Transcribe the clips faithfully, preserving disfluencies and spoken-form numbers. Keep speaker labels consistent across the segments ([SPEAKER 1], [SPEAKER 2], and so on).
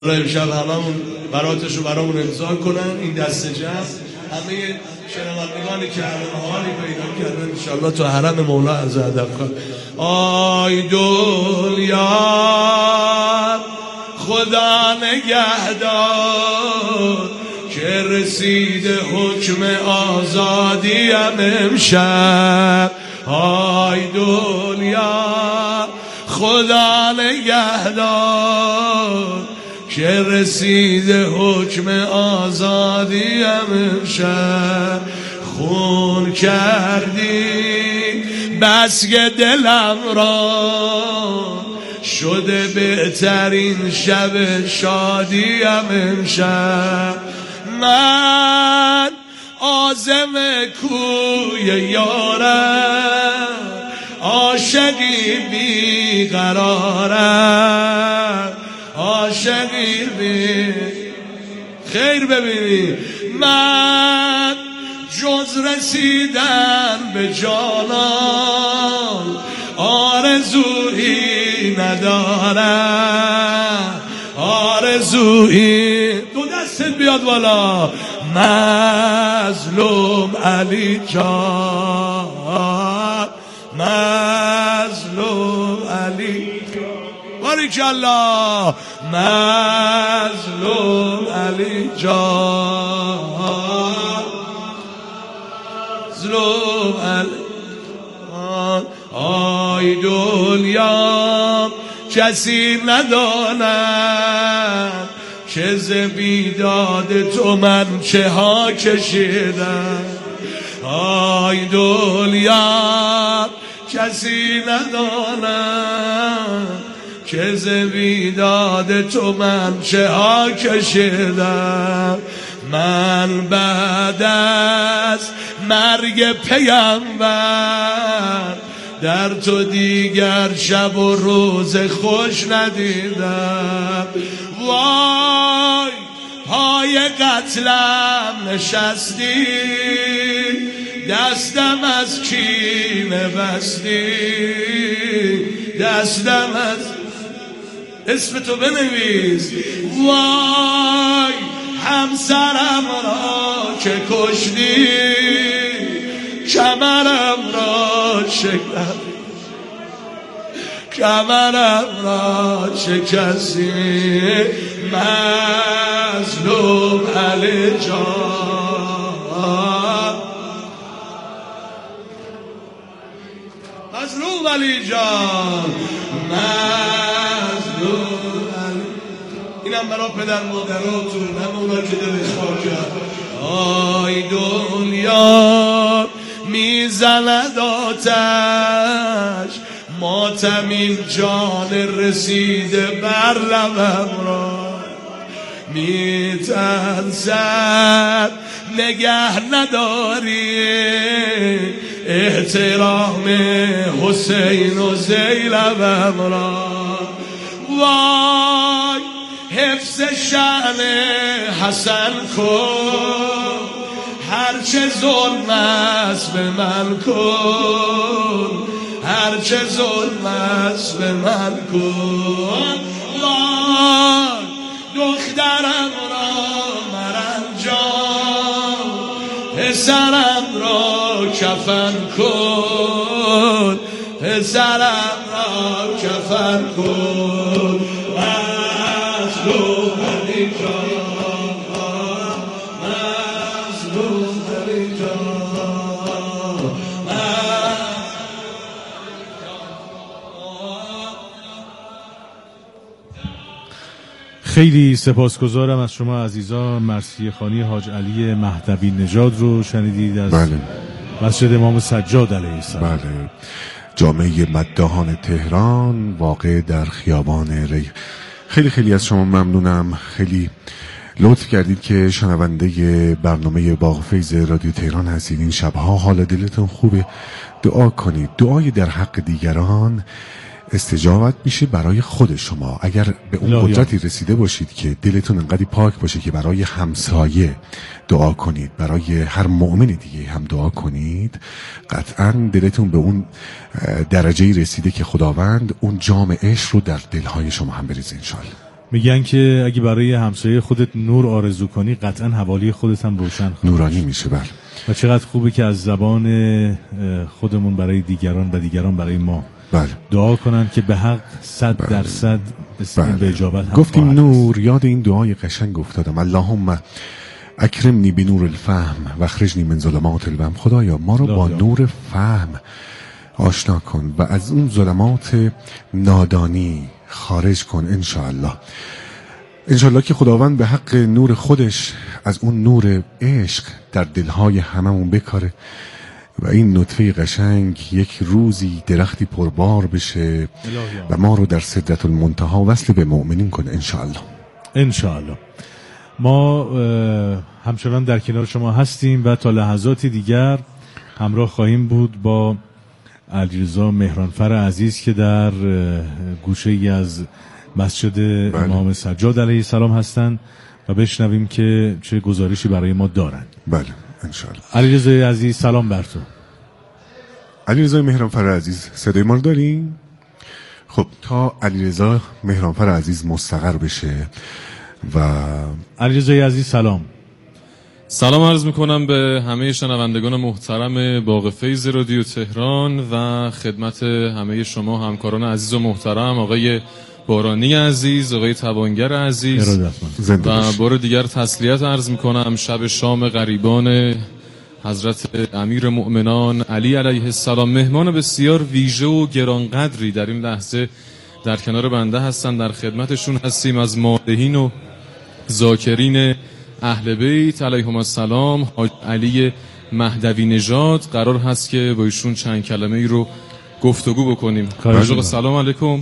[SPEAKER 1] امشب هممون براتشو برامون امضا کنن این دست جمع همه شنوندگانی که همه حالی پیدا کردن انشالله تو حرم مولا عز ادب کن. آی دنیا خدا نگهدار که رسیده حکم آزادی ام امشب. آی دنیا خدا نگهدار که رسیده حکم آزادی ام امشب. خون کردی بس که دلم را شده بهترین شب شادی ام امشب. من عازم کوی یارم عاشقی بیقرارم عاشقی بی خیر ببینی من جز رسیدن به جانان آرزویی ندارم آرزویی دو دستت بیاد بالا. مظلوم علی جان مظلوم علی باریکالله مظلوم علی جان مظلوم علی جان. آی دنیا کسی نداند که ز بیداد تو من چه ها کشیدم. آی دنیا کسی نداند که ز بیداد تو من چه ها کشیدم. من بعد از مرگ پیامبر در تو دیگر شب و روز خوش ندیدم. وای پای قتلم نشستی دستم از کینه بستی دستم از اسم تو بنویس. وای همسرم را که کشتی کمرم را شکستی کمرم را شکستی. مظلوم علی جان مظلوم علی جان مظلوم علی. اینم برای پدر مادراتون هم اونا که دلش پاک کرد. آی دنیا میزند آتش ماتمین جان رسیده بر لبم را میترسد نگه نداری احترام حسین و زینبم را. وای حفظ شأن حسن کن هرچه ظلم است به من کن هرچه ظلم است به من کن. وای دخترم را مرنجان پسرم را کفن کن پسرم را کفن کن. مظلوم علی جان مظلوم علی جان.
[SPEAKER 2] خیلی سپاسگزارم از شما عزیزان. مرثیه خوانی حاج علی مهدوی نژاد رو شنیدید از
[SPEAKER 3] بله.
[SPEAKER 2] مسجد امام سجاد علیه السلام.
[SPEAKER 3] بله. جامعه مداحان تهران واقع در خیابان ری. خیلی خیلی از شما ممنونم. خیلی لطف کردید که شنونده برنامه باغ فیض رادیو تهران هستید. این شبها حال دلتون خوبه، دعا کنید. دعای در حق دیگران استجابت میشه برای خود شما. اگر به اون قدرتی رسیده باشید که دلتون انقدر پاک باشه که برای همسایه دعا کنید، برای هر مؤمن دیگه هم دعا کنید، قطعا دلتون به اون درجه رسیده که خداوند اون جام عشق رو در دلهای شما هم بریزه انشالله.
[SPEAKER 2] میگن که اگه برای همسایه خودت نور آرزو کنی قطعا حوالی خودت هم روشن خواهد.
[SPEAKER 3] نورانی میشه. بله.
[SPEAKER 2] و چقدر خوبه که از زبان خودمون برای دیگران و دیگران برای ما
[SPEAKER 3] بله.
[SPEAKER 2] دعا کنن که به حق صد
[SPEAKER 3] بله.
[SPEAKER 2] درصد
[SPEAKER 3] بله.
[SPEAKER 2] به اجابت هم
[SPEAKER 3] گفتیم نور، یاد این دعای قشنگ افتادم. اللهم اکرمنی بنور الفهم و اخرجنی من ظلمات الوهم. خدایا ما رو با نور فهم آشنا کن و از اون ظلمات نادانی خارج کن انشاءالله. انشاءالله که خداوند به حق نور خودش از اون نور عشق در دلهای هممون بکاره و این نطفه قشنگ یک روزی درختی پربار بشه و ما رو در سدرة المنتهی وصل به مؤمنین کنه انشاءالله.
[SPEAKER 2] انشاءالله. ما همچنان در کنار شما هستیم و تا لحظاتی دیگر همراه خواهیم بود با علیرضا مهرانفر عزیز که در گوشه ای از مسجد بله. امام سجاد علیه السلام هستند و بشنویم که چه گزارشی برای ما دارند.
[SPEAKER 3] بله انشاءالله.
[SPEAKER 2] علیرضا عزیز سلام بر تو.
[SPEAKER 3] علیرضا مهرانفر عزیز صدای ما رو داری؟ خب تا علیرضا مهرانفر عزیز مستقر بشه و
[SPEAKER 2] علیرضا عزیز سلام.
[SPEAKER 4] سلام عرض میکنم به همه شنوندگان محترم باغ فیض رادیو تهران و خدمت همه شما همکاران عزیز و محترم، آقای بارانی عزیز، آقای توانگر عزیز و بار دیگر تسلیت عرض میکنم. شب شام غریبان حضرت امیر مؤمنان علی علیه السلام، مهمان بسیار ویژه و گرانقدری در این لحظه در کنار بنده هستن، در خدمتشون هستیم. از مادحین و ذاکرین اهل بیت علیهم السلام حاج علی مهدوی نژاد قرار هست که با ایشون چند کلمه ای رو گفتگو بکنیم. حاج سلام علیکم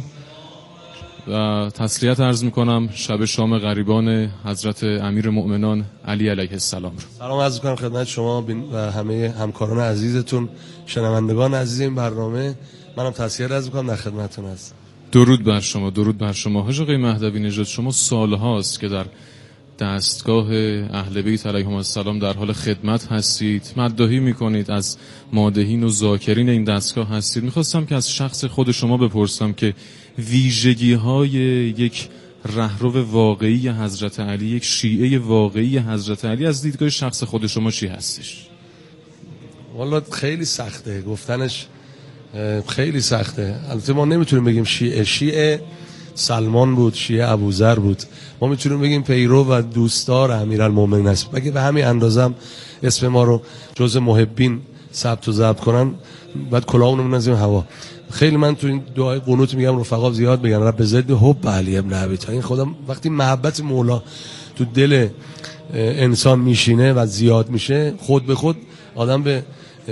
[SPEAKER 4] و تسلیت عرض میکنم شب شام غریبان حضرت امیر مؤمنان علی علیه السلام رو.
[SPEAKER 1] سلام عرض میکنم خدمت شما و همه همکاران عزیزتون، شنوندگان عزیز این برنامه. منم تسلیت عرض میکنم، در خدمتتون هستم.
[SPEAKER 4] درود بر شما، درود بر شما. حاج آقای مهدوی نژاد، شما سالهاست که در دستگاه اهل بیت علیهم السلام در حال خدمت هستید، مداحی میکنید، از مادحین و ذاکرین این دستگاه هستید. میخواستم که از شخص خود شما بپرسم که ویژگی های یک رهرو واقعی حضرت علی، یک شیعه واقعی حضرت علی از دیدگاه شخص خود شما چی هستش؟
[SPEAKER 1] والا خیلی سخته گفتنش، خیلی سخته. البته ما نمیتونیم بگیم شیعه. شیعه سلمان بود، شیعه ابوذر بود. ما میتونیم بگیم پیرو و دوستدار امیرالمومنین است. اگه به همین اندازم اسم ما رو جز محبین ثبت و ضبط کنن، بعد کلاهمون رو بنازیم هوا. خیلی من تو این دعای قنوت میگم رفقا زیاد بگن رب زد حب علی ابن ابی طالب. خودم وقتی محبت مولا تو دل انسان میشینه و زیاد میشه، خود به خود آدم به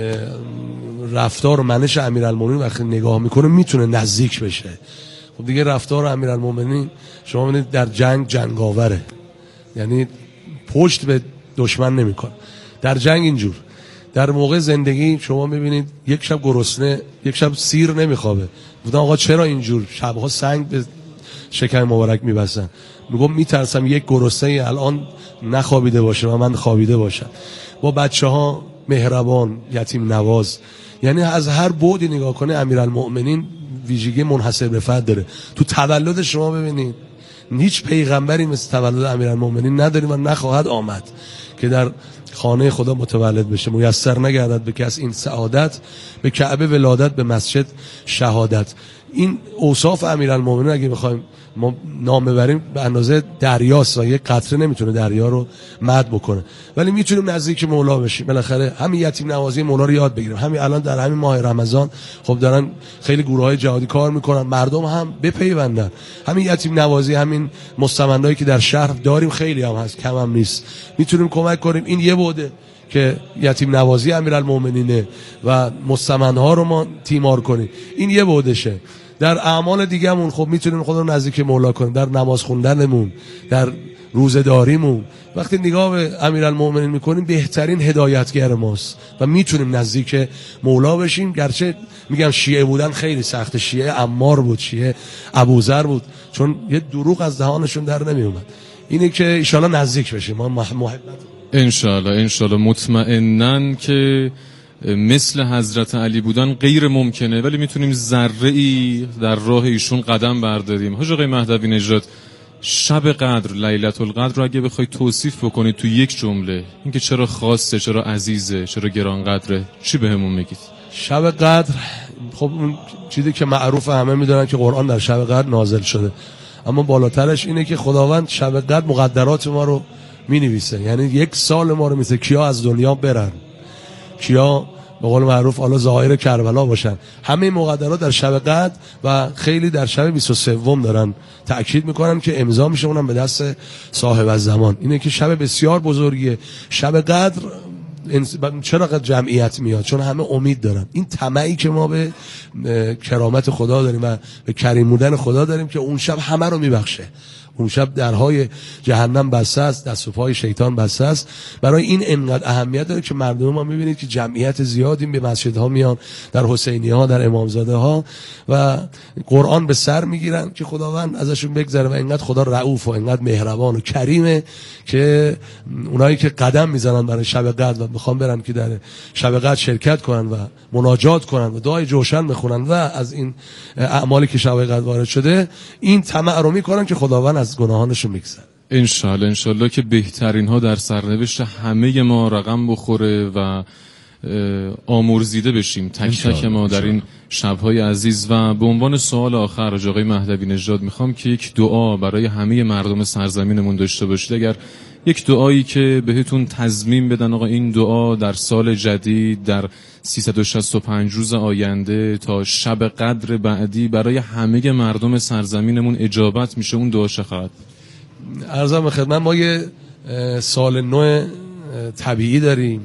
[SPEAKER 1] رفتار و منش امیرالمومنین وقتی نگاه میکنه میتونه نزدیک بشه. خب دیگه رفتار امیرالمومنین شما ببینید در جنگ جنگاوره، یعنی پشت به دشمن نمیکنه. در جنگ اینجور، در موقع زندگی شما میبینید یک شب گرسنه، یک شب سیر نمیخوابه. گفتم آقا چرا اینجور؟ شبها سنگ به شکم مبارک میبسن. میگم میترسم یک گرسنه الان نخوابیده باشه و من خوابیده باشم. با بچه ها مهربان، یتیم نواز، یعنی از هر بعدی نگاه کنه امیرالمؤمنین ویژگی منحصر به فرد داره. تو تولد شما ببینید هیچ پیغمبری مثل تولد امیرالمؤمنین نداریم و نخواهد آمد که در خانه خدا متولد بشه. میسر نگردد به کس این سعادت، به کعبه ولادت، به مسجد شهادت. این اوصاف امیرالمؤمنین اگه بخوایم ما نام ببریم به اندازه دریاست و یک قطره نمیتونه دریا رو مد بکنه، ولی میتونیم نزدیک مولا بشیم. بالاخره همین یتیم نوازی مولا رو یاد بگیریم. همین الان در همین ماه رمضان خب دارن خیلی گروهای جهادی کار میکنن، مردم هم بپیوندن. همین یتیم نوازی، همین مستمندایی که در شهر داریم خیلی هم هست، کم هم نیست، میتونیم کمک کنیم. این یه بوده که یتیم نوازی امیرالمؤمنینه و مستمندها رو ما تیمار کنیم، این یه بودشه. در اعمال دیگه‌مون خب میتونیم خود رو نزدیک مولا کنیم، در نماز خوندنمون، در روزه‌داریمون. وقتی نگاه به امیرالمؤمنین میکنیم بهترین هدایتگر ماست و میتونیم نزدیک مولا بشیم. گرچه میگم شیعه بودن خیلی سخته، شیعه عمار بود، شیعه ابوذر بود، چون یه دروغ از دهانشون در نمیومد. اینه که ان شاءالله نزدیک بشیم، ما محبت
[SPEAKER 4] ان شاءالله ان شاءالله مطمئنن که مثل حضرت علی بودن غیر ممکنه، ولی میتونیم ذره ای در راه ایشون قدم برداریم. حاج آقای مهدوی نژاد، شب قدر، لیلة القدر رو اگه بخوای توصیف بکنید تو یک جمله، اینکه چرا خاصه، چرا عزیزه، چرا گرانقدره، چی بهمون میگید؟
[SPEAKER 1] شب قدر خب اون چیزی که معروف همه میدونن که قرآن در شب قدر نازل شده، اما بالاترش اینه که خداوند شب قدر مقدرات ما رو مینویسه. یعنی یک سال ما رو میسه کیا از دنیا برن، کیا به قول معروف حالا ظاهر کربلا باشن. همه مقدرات در شب قدر و خیلی در شب بیست و سه دارن تأکید میکنن که امضا میشه، اونم به دست صاحب الزمان. اینه که شب بسیار بزرگیه. شب قدر چرا قدر جمعیت میاد؟ چون همه امید دارن. این طمعی که ما به کرامت خدا داریم و به کریم بودن خدا داریم که اون شب همه رو میبخشه. اون شب درهای جهنم بسته است، دست و پای شیطان بسته است. برای این انقدر اهمیت داره که مردم ما میبینید که جمعیت زیادی به مسجدها میان، در حسینی ها، در امامزاده ها، و قرآن به سر میگیرن که خداوند ازشون بگذره. و اینقدر خدا رؤوف و اینقدر مهربان و کریمه که اونایی که قدم میزنن برای شب قدر و میخوان برن که در شب قدر شرکت کنن و مناجات کنن و دعای جوشن بخونن و از این اعمالی که شب قدر وارد شده، این طمع رو میکنن که خداوند از گناهانشون میگذره.
[SPEAKER 4] انشالله انشالله که بهترین ها در سرنوشت همه ما رقم بخوره و آمرزیده بشیم تک تک ما در این شب‌های عزیز. و به عنوان سوال آخر از آقای مهدوی نژاد میخوام که یک دعا برای همه مردم سرزمینمون داشته باشید. اگر یک دعایی که بهتون تضمین بدن آقا این دعا در سال جدید، در سیصد و شصت و پنج روز آینده تا شب قدر بعدی برای همه مردم سرزمینمون اجابت میشه، اون دعا چه خواهد؟
[SPEAKER 1] عرضم به خدمت ما یه سال نو طبیعی داریم،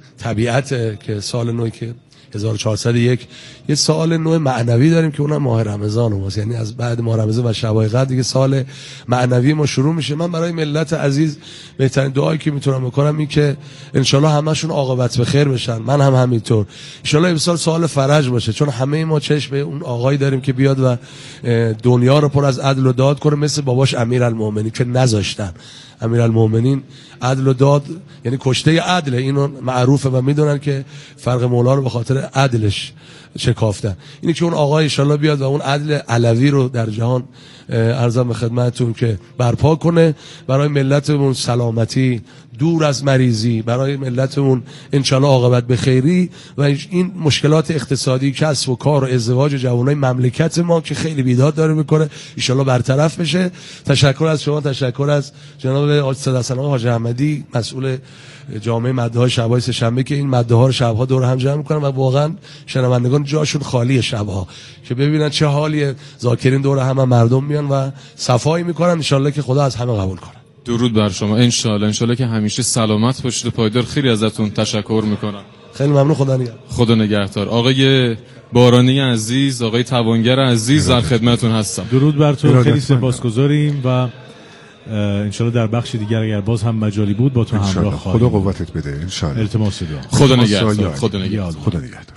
[SPEAKER 1] طبیعت که سال نو که هزار و چهارصد و یک، یه سال نو معنوی داریم که اونم ماه رمضان ماست. یعنی از بعد ماه رمضان و شبای قدر دیگه سال معنوی ما شروع میشه. من برای ملت عزیز بهترین دعایی که میتونم بکنم این که انشالله همشون عاقبت به خیر بشن، من هم همینطور. انشالله این سال سال فرج باشه، چون همه ما چشم به اون آقایی داریم که بیاد و دنیا رو پر از عدل و داد کنه، مثل باباش امیرالمومنین که نذاشتن. امیرالمومنین عدل و داد یعنی کشته عدل، اینو معروفه و میدونن که فرق مولا رو به خاطر عدلش شکافتن. اینی که اون آقا ان شاءالله بیاد و اون عدل علوی رو در جهان عرضم به خدمتتون که برپا کنه، برای ملتمون سلامتی، دور از مریضی، برای ملتمون انشالله عاقبت به خیری و این مشکلات اقتصادی، کسب و کار و ازدواج جوانای مملکت ما که خیلی بیداد داره میکنه انشالله برطرف بشه. تشکر از شما، تشکر از جناب حاج صدرسلام حاج احمدی مسئول جامعه مده های شب‌های سه‌شنبه که این مده ها رو شب‌ها دور هم جمع میکنن و واقعا شنوندگان جاشون خالی شب‌ها که ببینن چه حالیه. ذاکرین دور هم, هم مردم میان و صفایی میکنن. انشالله که خدا از همه قبول کنه.
[SPEAKER 4] درود بر شما. انشالله انشالله که همیشه سلامت باشید و پایدار. خیلی ازتون تشکر میکنم.
[SPEAKER 1] خیلی ممنون. خدا نگهدار.
[SPEAKER 4] خدا نگهدار. آقای بارانی عزیز، آقای توانگر عزیز، در خدمتتون هستم.
[SPEAKER 2] درود بر تو. خیلی سپاسگزاریم و انشالله در بخش دیگر اگر باز هم مجالی بود با تو همراه خواهیم.
[SPEAKER 3] خدا قوتت بده انشالله.
[SPEAKER 2] التماس دعا.
[SPEAKER 4] خدا نگهدار. خدا نگهدار.
[SPEAKER 3] خدا نگهدار.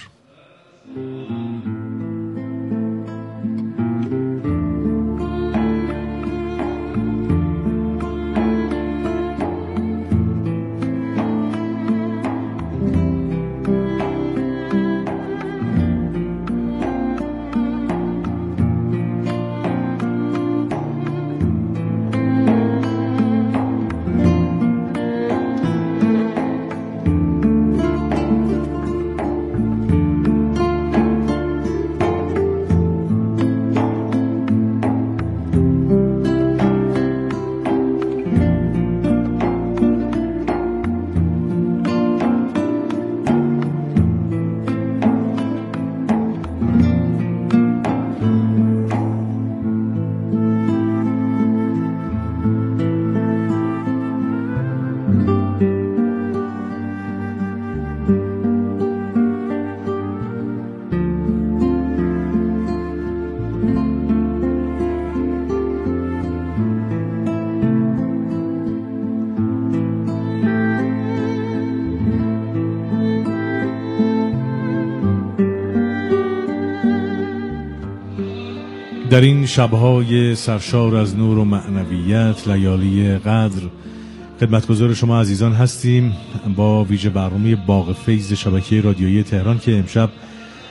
[SPEAKER 2] در این شب‌های سرشار از نور و معنویت، لیالی قدر، خدمتگزار شما عزیزان هستیم با ویژه برنامه باغ فیض شبکه رادیویی تهران که امشب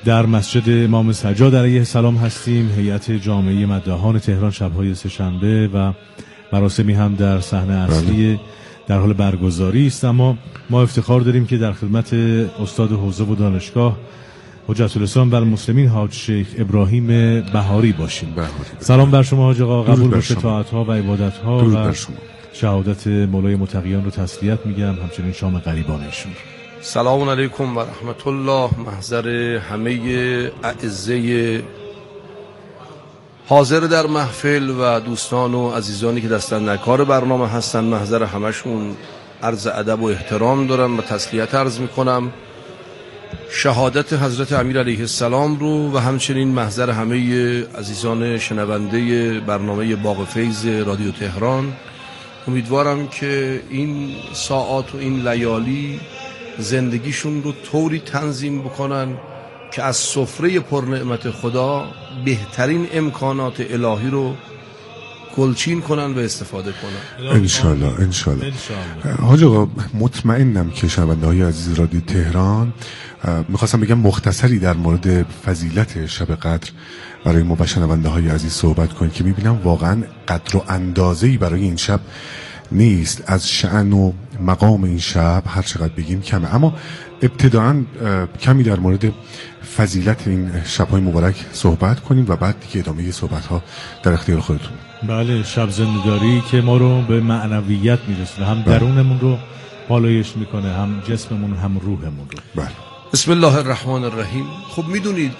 [SPEAKER 2] در مسجد امام سجاد علیه السلام هستیم. هیئت جامعه مداحان تهران شب‌های سه‌شنبه و مراسمی هم در صحنه اصلی در حال برگزاری است، اما ما افتخار داریم که در خدمت استاد حوزه و دانشگاه حجت الاسلام بر المسلمین حاج شیخ ابراهیم بهاری باشیم. بهاری. سلام بر شما حاج آقا، قبول باشه طاعت‌ها و عبادت‌ها و شهادت مولای متقیان رو تسلیت میگم، همچنین شام غریبان ایشون.
[SPEAKER 5] سلام علیکم و رحمت الله. محضر همه اعزه حاضر در محفل و دوستان و عزیزانی که دستندرکار برنامه هستن، محضر همشون عرض ادب و احترام دارم و تسلیت عرض میکنم. شهادت حضرت امیر علیه السلام رو و همچنین محضر همه عزیزان شنونده برنامه باغ فیض رادیو تهران. امیدوارم که این ساعات و این لیالی زندگیشون رو طوری تنظیم بکنن که از سفره پرنعمت خدا بهترین امکانات الهی رو گلچین کنن و استفاده کنن.
[SPEAKER 3] انشالله انشالله. حاج آقا مطمئنم که شنونده های عزیز رادیو تهران میخواستم بگم مختصری در مورد فضیلت شب قدر برای ما و شنونده های عزیز صحبت کنید که میبینم واقعا قدر و اندازه‌ای برای این شب نیست. از شأن و مقام این شب هر چقدر بگیم کمه، اما ابتداعاً کمی در مورد فضیلت این شب‌های مبارک صحبت کنیم و بعد دیگه ادامه صحبت‌ها در اختیار خودتون.
[SPEAKER 2] بله، شب زنده‌داری که ما رو به معنویت میرسونه، هم درونمون رو بالایش میکنه، هم جسممون هم روحمون رو.
[SPEAKER 3] بله.
[SPEAKER 5] بسم الله الرحمن الرحیم. خب میدونید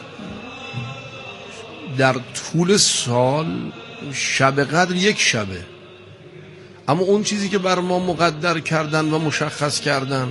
[SPEAKER 5] در طول سال شب قدر یک شبه، اما اون چیزی که بر ما مقدر کردن و مشخص کردن،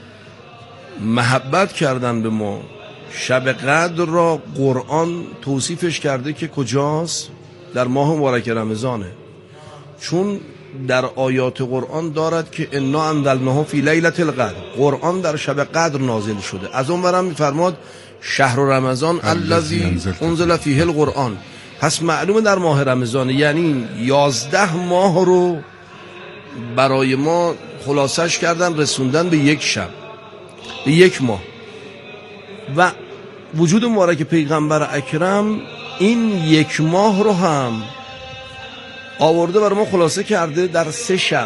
[SPEAKER 5] محبت کردن به ما، شب قدر را قرآن توصیفش کرده که کجاست؟ در ماه مبارک رمضانه. چون در آیات قرآن دارد که انا انزلناه فی لیلة القدر، قرآن در شب قدر نازل شده. از اون برم میفرماد شهر رمضان الذی انزل فیه القرآن. پس معلومه در ماه رمضان، یعنی یازده ماه رو برای ما خلاصش کردن، رسوندن به یک شب، به یک ماه. و وجود مبارک پیغمبر اکرم این یک ماه رو هم آورده برای ما خلاصه کرده در سه شب.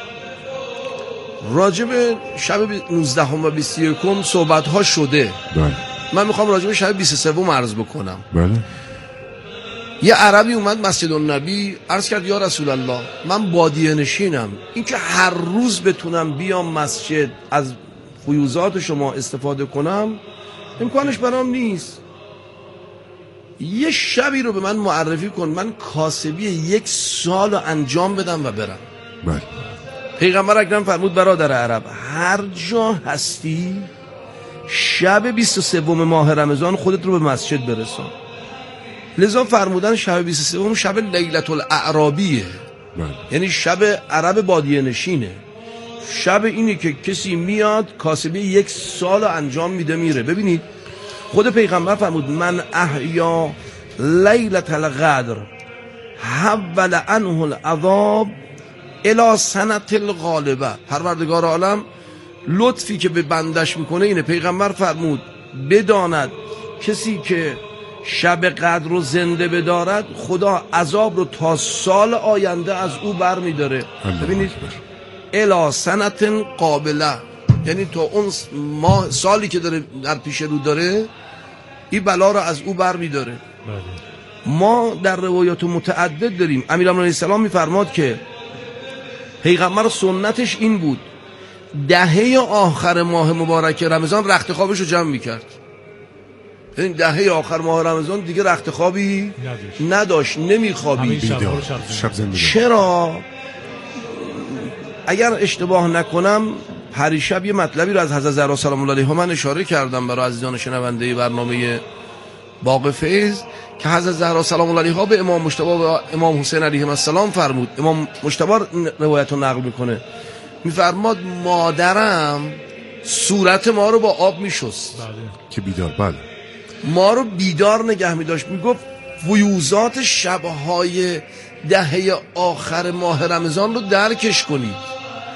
[SPEAKER 5] راجب شب نوزدهم و بیست و یکم صحبت ها شده.
[SPEAKER 3] بله.
[SPEAKER 5] من میخوام راجب شب بیست و سوم عرض بکنم.
[SPEAKER 3] بله.
[SPEAKER 5] یه عربی اومد مسجد النبی، عرض کرد یا رسول الله من بادیه نشینم، این که هر روز بتونم بیام مسجد از فیوزات شما استفاده کنم امکانش برام نیست. یه شبی رو به من معرفی کن من کاسبی یک سال رو انجام بدم و برم.
[SPEAKER 3] بله.
[SPEAKER 5] پیغمبر اکرم فرمود برادر عرب، هر جا هستی شب بیست و سوم ماه رمضان خودت رو به مسجد برسان. لذا فرمودن شب بیست و سوم شب لیلة الاعرابیه.
[SPEAKER 3] بله.
[SPEAKER 5] یعنی شب عرب بادیه نشینه. شب اینه که کسی میاد کاسبی یک سال انجام میده میره. ببینید خود پیغمبر فرمود من احیا لیلة القدر حول عنه العذاب الی سنة الغالبه. پروردگار عالم لطفی که به بندش میکنه اینه. پیغمبر فرمود بداند کسی که شب قدر رو زنده بدارد خدا عذاب رو تا سال آینده از او بر میداره. ببینید الی سنة قابله، یعنی تا اون ماه سالی که داره در پیش رو داره این بلا رو از او بر میداره. ما در روایات متعدد داریم. امیرالمومنین علیه السلام میفرماد که پیغمبر سنتش این بود دهه آخر ماه مبارک رمضان رخت خوابش رو جمع میکرد. یعنی دهه آخر ماه رمضان دیگه رخت خوابی نداشت، نمیخوابید.
[SPEAKER 3] شب زندگی.
[SPEAKER 5] چرا؟ اگر اشتباه نکنم پریشب یه مطلبی رو از حضرت زهرا سلام الله علیها من اشاره کردم برای عزیزان شنونده برنامه باغ فیض که حضرت زهرا سلام الله علیها به امام مجتبی و امام حسین علیهم السلام فرمود. امام مجتبی روایت رو نقل میکنه، میفرماد مادرم صورت ما رو با آب میشست
[SPEAKER 3] که بیدار. بله.
[SPEAKER 5] ما رو بیدار نگه میداشت. میگفت فیوزات شبهای دهه آخر ماه رمضان رو درکش کنید.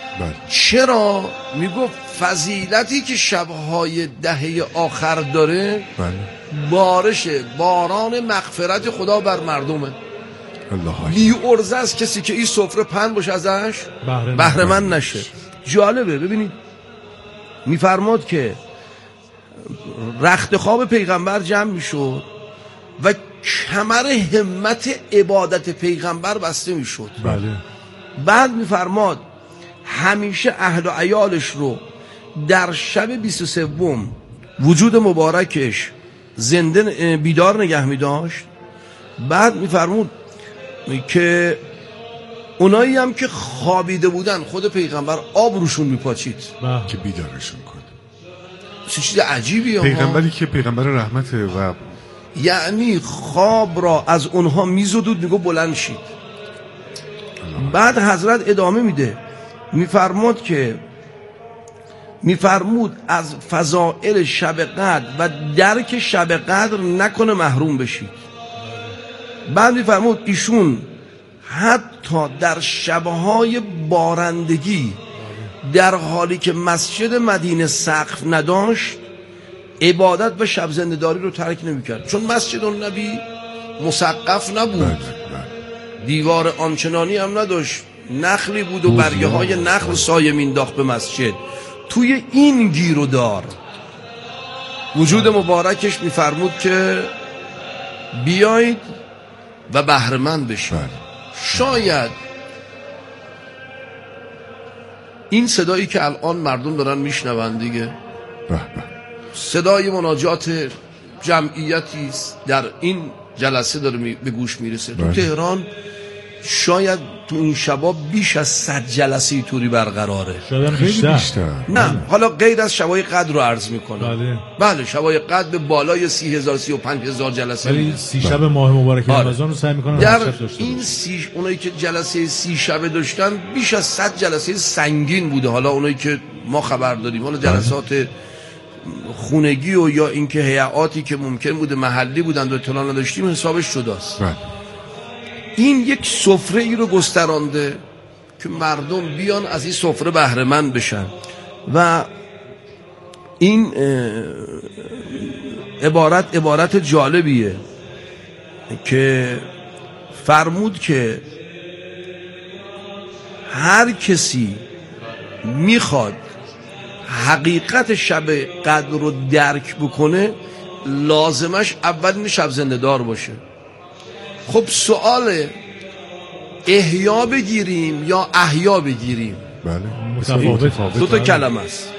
[SPEAKER 3] بله.
[SPEAKER 5] چرا؟ میگفت فضیلتی که شبهای دهه آخر داره
[SPEAKER 3] بله.
[SPEAKER 5] بارش باران مغفرت خدا بر مردمه.
[SPEAKER 3] الله
[SPEAKER 5] بی ارزه است کسی که این سفره پن باشه ازش بهره مند نشه. جالبه ببینید میفرماد که رخت خواب پیغمبر جمع میشد و کمر همت عبادت پیغمبر بسته میشد.
[SPEAKER 3] بله.
[SPEAKER 5] بعد میفرماد همیشه اهل و عیالش رو در شب بیست و سوم وجود مبارکش زنده بیدار نگه میداشت. بعد میفرمود که اونایی هم که خوابیده بودن خود پیغمبر آب روشون میپاچید
[SPEAKER 3] که بیدارشون کنه.
[SPEAKER 5] چه چیز عجیبیه.
[SPEAKER 3] پیغمبری که پیغمبر رحمته و
[SPEAKER 5] یعنی خواب را از اونها میزدود میگو بلند شید. بعد حضرت ادامه میده میفرمود که میفرمود از فضائل شب قدر و درک شب قدر نکنه محروم بشید. بعد میفرمود ایشون حتی در شبهای بارندگی در حالی که مسجد مدینه سقف نداشت عبادت و شب زنده‌داری رو ترک نمی‌کرد، چون مسجد النبی مسقف نبود، دیوار آنچنانی هم نداشت، نخلی بود و برگه های نخل سایه مینداخت به مسجد. توی این گیر و دار وجود مبارکش میفرمود که بیایید و بهره‌مند بشید. شاید این صدایی که الان مردم دارن میشنون دیگه صدای مناجات جمعیتی است در این جلسه داره به گوش میرسه. تو تهران شاید تو این شبا بیش از صد جلسه اینطوری برقراره.
[SPEAKER 2] شاید
[SPEAKER 3] بیشتر. بیشتر
[SPEAKER 5] نه حالا غیر از شبای قدر رو عرض میکنم.
[SPEAKER 2] بله
[SPEAKER 5] بله شبای قدر به بالای سی هزار سی و پنج هزار جلسه.
[SPEAKER 2] ولی سی شب ماه مبارک رمضان رو سعی میکنن
[SPEAKER 5] در این سی اونایی که جلسه سی شبه داشتن بیش از صد جلسه سنگین بوده. حالا اونایی که ما خبر داریم، حالا جلسات خونگی و یا اینکه هیئاتی که ممکن بوده محلی بودند و اطلاع نداشتیم حسابش جداست. این یک سفره ای رو گسترانده که مردم بیان از این سفره بهره مند بشن و این عبارت عبارت جالبیه که فرمود که هر کسی میخواد حقیقت شب قدر رو درک بکنه لازمش اول این شب زنده دار باشه. خب سوال احیا بگیریم یا احیا بگیریم؟
[SPEAKER 3] بله
[SPEAKER 2] متفاوت.
[SPEAKER 5] دو تا کلمه است.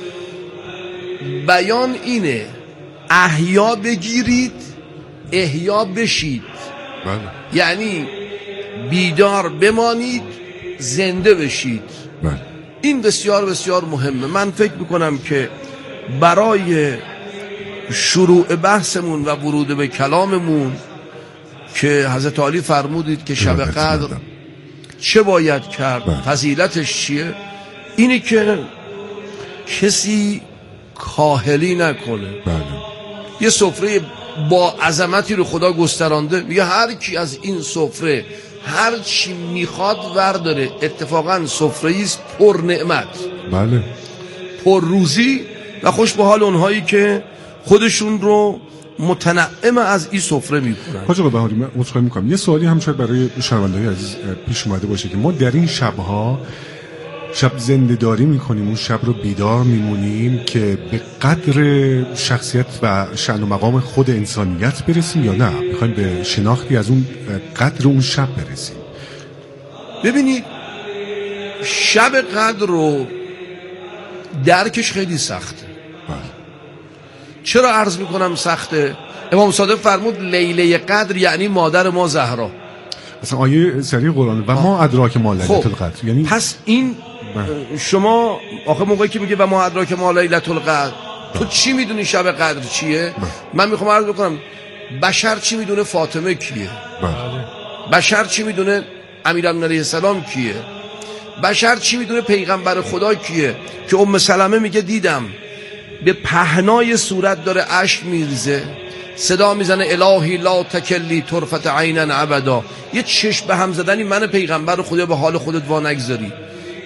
[SPEAKER 5] بیان اینه احیا بگیرید احیا بشید.
[SPEAKER 3] بله.
[SPEAKER 5] یعنی بیدار بمانید زنده بشید.
[SPEAKER 3] بله.
[SPEAKER 5] این بسیار بسیار مهمه. من فکر میکنم که برای شروع بحثمون و ورود به کلاممون که حضرت علی فرمودید که شب قدر چه باید کرد، بله. فضیلتش چیه، اینی که کسی کاهلی نکنه.
[SPEAKER 3] بله.
[SPEAKER 5] یه سفره با عظمتی رو خدا گسترانده، میگه هر کی از این سفره هر چی میخواد ورداره. اتفاقا سفره است پر نعمت،
[SPEAKER 3] بله،
[SPEAKER 5] پر روزی و خوش به حال اونهایی که خودشون رو متنعم از این سفره میکنن.
[SPEAKER 3] حاج آقا بهاری، من عذرخواهی میکنم، یه سوالی هم شاید برای شنونده‌های عزیز پیش اومده باشه که ما در این شبها شب زنده داری میکنیم، اون شب رو بیدار میمونیم که به قدر شخصیت و شأن و مقام خود انسانیت برسیم یا نه میخوایم به شناختی از اون قدر اون شب برسیم؟
[SPEAKER 5] ببینید شب قدر رو درکش خیلی سخته.
[SPEAKER 3] بله.
[SPEAKER 5] چرا عرض میکنم سخته؟ امام صادق فرمود لیله قدر یعنی مادر ما زهرا.
[SPEAKER 3] اصلا آیه سری قرآن و ما ادراک ما لیلة القدر، یعنی
[SPEAKER 5] پس این شما آخه موقعی که میگه و ما ادراک ما لیلة القدر، تو چی میدونی شب قدر چیه؟ من میخوام عرض بکنم بشر چی میدونه فاطمه کیه؟ بشر چی میدونه امیرالمومنین علیه السلام کیه؟ بشر چی میدونه پیغمبر خدا کیه؟ که ام سلمه میگه دیدم به پهنای صورت داره اشک میریزه، صدا میزنه الهی لا تکلی طرفت عینا ابدا. یه چشم به هم زدنی من پیغمبر خدا به حال خودت وا نگذاری.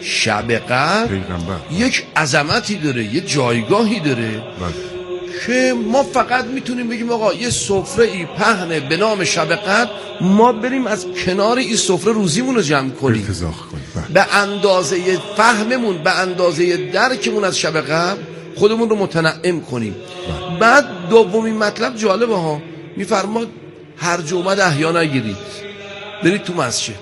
[SPEAKER 5] شب قدر
[SPEAKER 3] پیغمبر
[SPEAKER 5] یک عظمتی داره، یه جایگاهی داره
[SPEAKER 3] بله.
[SPEAKER 5] که ما فقط میتونیم بگیم آقا یه سفره ای پهنه به نام شب قدر، ما بریم از کنار این سفره روزیمون رو جمع کنیم،
[SPEAKER 3] ارتزاق کنیم بله.
[SPEAKER 5] به اندازه فهممون، به اندازه درکمون از شب قدر خودمون رو متنعم کنیم بله. بعد دومین مطلب جالبه ها، میفرماد هرج اومد احیا نگیرید، برید تو مسجد،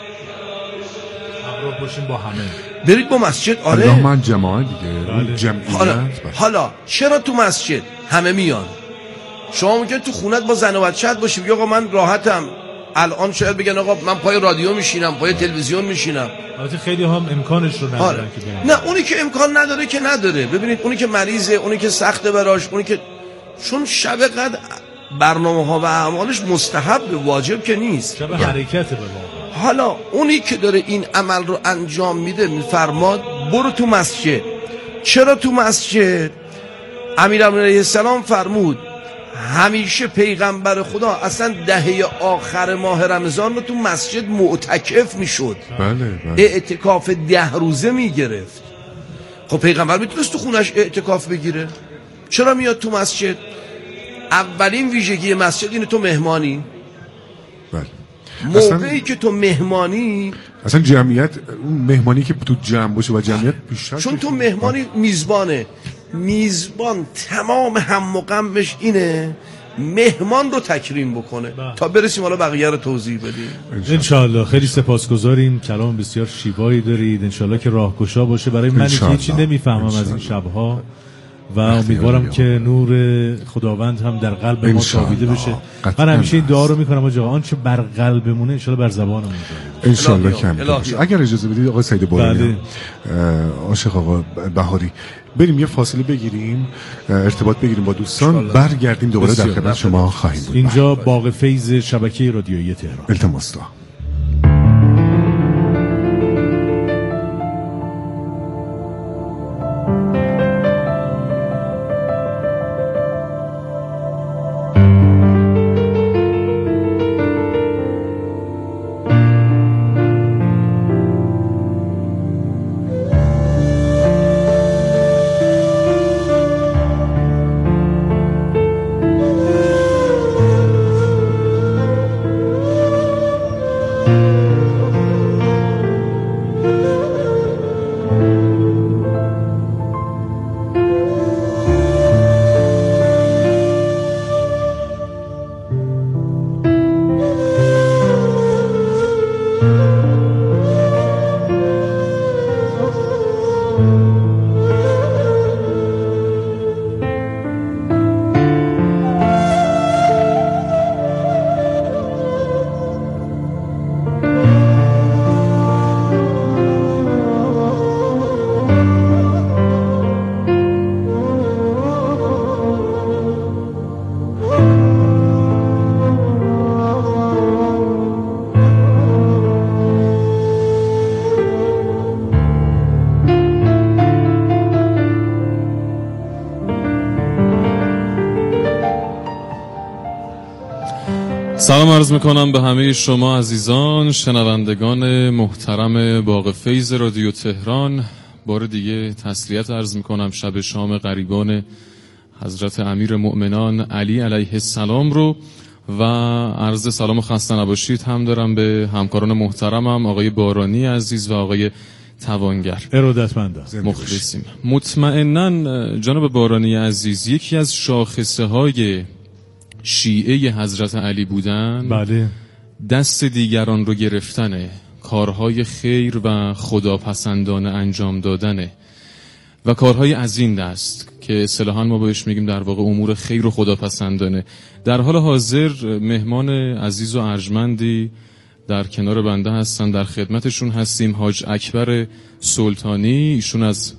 [SPEAKER 2] همراه باشیم با همه،
[SPEAKER 5] برید با مسجد. آره
[SPEAKER 3] الله من جماعت دیگه
[SPEAKER 2] بله.
[SPEAKER 3] جمعیت
[SPEAKER 5] حالا,
[SPEAKER 3] بله.
[SPEAKER 5] حالا چرا تو مسجد همه میان؟ شما ممکن تو خونت با زن و بچه‌ت باشی بگی آقا من راحتم، الان شاید بگن آقا من پای رادیو میشینم، پای تلویزیون میشینم.
[SPEAKER 2] البته خیلی هم امکانش رو ندارن
[SPEAKER 5] آره.
[SPEAKER 2] که برن.
[SPEAKER 5] نه اونی که امکان نداره که نداره. ببینید اونی که مریضه، اونی که سخته براش، اونی که چون شب قدر برنامه ها و اعمالش مستحب، واجب که نیست،
[SPEAKER 2] شب حرکت به واقع.
[SPEAKER 5] حالا اونی که داره این عمل رو انجام میده میفرماد برو تو مسجد. چرا تو مسجد؟ امیرالمومنین علیه السلام فرمود همیشه پیغمبر خدا اصلا دهه آخر ماه رمضان رو تو مسجد معتکف میشد،
[SPEAKER 3] بله بله.
[SPEAKER 5] اعتکاف ده روزه میگرفت. خب پیغمبر میتونست تو خونش اعتکاف بگیره، چرا میاد تو مسجد؟ اولین ویژگی مسجد اینه تو مهمانی.
[SPEAKER 3] بله.
[SPEAKER 5] موقعی
[SPEAKER 3] اصلا...
[SPEAKER 5] که تو مهمانی،
[SPEAKER 3] اصلا جمعیت، اون مهمانی که تو جمع باشه و جمعیت بیشتر،
[SPEAKER 5] چون تو مهمانی میزبانه، میزبان تمام هم و غمش اینه مهمان رو تکریم بکنه با. تا برسیم حالا بقیه رو توضیح بدیم
[SPEAKER 2] انشالله. خیلی سپاسگزاریم، کلام بسیار شیوایی دارید، انشالله که راهگشا باشه برای منی که هیچی نمیفهمم از این شبها و امیدوارم که نور خداوند هم در قلب ما تابیده بشه. من همیشه این دعا رو میکنم آقا آنچه بر قلبمونه انشالله بر زبانمون
[SPEAKER 3] ان شاء الله کم باشه. اگر اجازه بدید آقای سید بارانی، عاشق آقا بهاری، بریم یه فاصله بگیریم، ارتباط بگیریم با دوستان، برگردیم دوباره در خدمت شما خواهیم بود.
[SPEAKER 2] اینجا باغ فیض شبکه رادیویی تهران.
[SPEAKER 3] التماس دعا.
[SPEAKER 4] سلام عرض میکنم به همه شما عزیزان شنوندگان محترم باغ فیض رادیو تهران. بار دیگه تسلیت عرض میکنم شب شام غریبان حضرت امیر مؤمنان علی علیه السلام رو و عرض سلام و خسته نباشید هم دارم به همکاران محترمم آقای بارانی عزیز و آقای توانگر.
[SPEAKER 2] ارادتمندم،
[SPEAKER 4] مخلصیم. مطمئناً جناب بارانی عزیز یکی از شاخصه های شیعه حضرت علی بودن
[SPEAKER 2] بله
[SPEAKER 4] دست دیگران رو گرفتنه، کارهای خیر و خداپسندانه انجام دادنه و کارهای از این دست که اصطلاحاً ما بهش میگیم در واقع امور خیر و خداپسندانه. در حال حاضر مهمان عزیز و ارجمندی در کنار بنده هستن، در خدمتشون هستیم. حاج اکبر سلطانی، ایشون از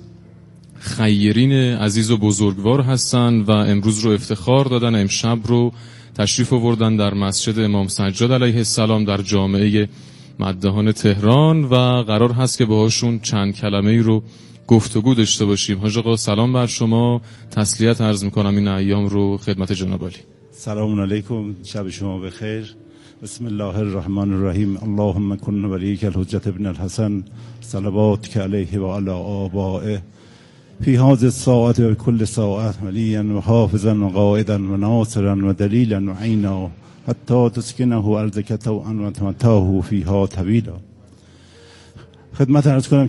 [SPEAKER 4] خیرین عزیز و بزرگوار هستن و امروز رو افتخار دادن، امشب رو تشریف آوردن در مسجد امام سجاد علیه السلام در جامعه مدهان تهران و قرار هست که باهاشون چند کلمه ای رو گفتگو داشته باشیم. حاج آقا سلام بر شما، تسلیت عرض میکنم این ایام رو خدمت جناب عالی.
[SPEAKER 6] سلام علیکم، شب شما بخیر. بسم الله الرحمن الرحیم. اللهم کن ولیک الحجة ابن الحسن صلواتک علیه و علی آبائه فی هذه الساعة و کل ساعة ولیا و حافظا و قائدا و ناصرا و دلیلا و عینا حتی تسکنه ارضک طوعا و تمتعه فیها طویلا. خدمت عرض کنم